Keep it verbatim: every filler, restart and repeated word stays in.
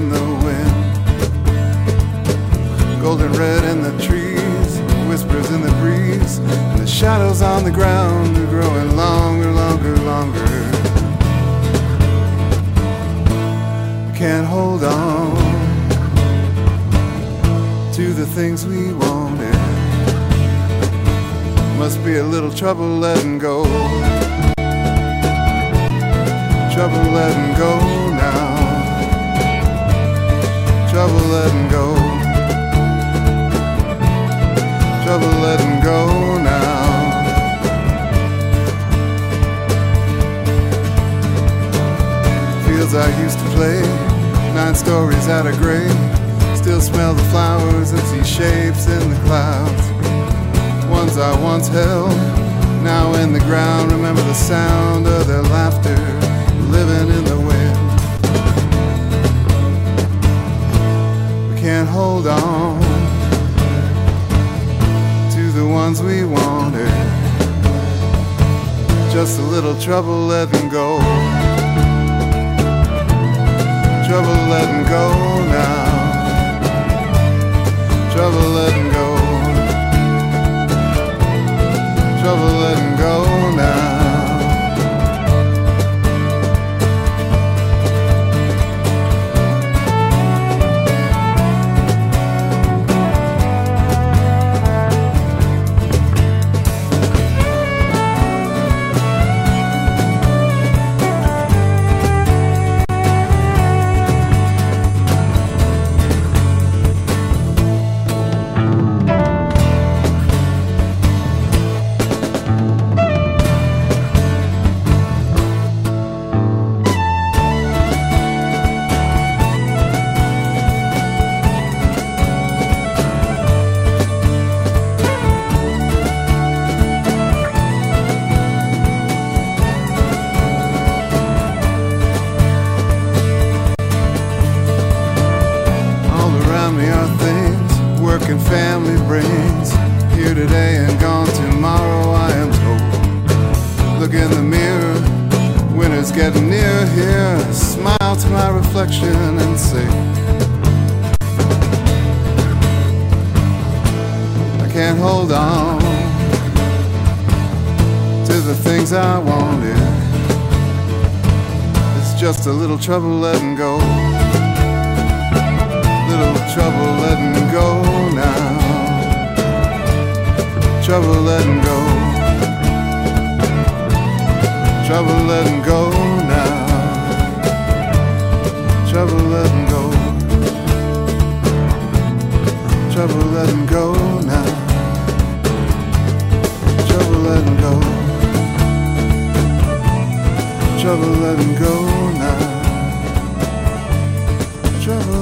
the wind. Golden red in the trees, whispers in the breeze, and the shadows on the ground are growing longer, longer, longer. We can't hold on to the things we wanted. Must be a little trouble letting go. Trouble letting go now. Trouble letting go. Trouble letting go now. Fields I used to play, nine stories out of gray. Still smell the flowers and see shapes in the clouds. Ones I once held, now in the ground. Remember the sound of their laughter, living in the wind. We can't hold on to the ones we wanted. Just a little trouble letting go. Trouble letting go now. Trouble letting go. Trouble letting go now. And family brings here today and gone tomorrow, I am told. Look in the mirror, winter's getting near here. Smile to my reflection and say, I can't hold on to the things I wanted. It's just a little trouble letting go. Little trouble letting go now. Trouble letting go. Trouble letting go now. Trouble letting go. Trouble letting go now. Trouble letting go. Trouble letting go now. Trouble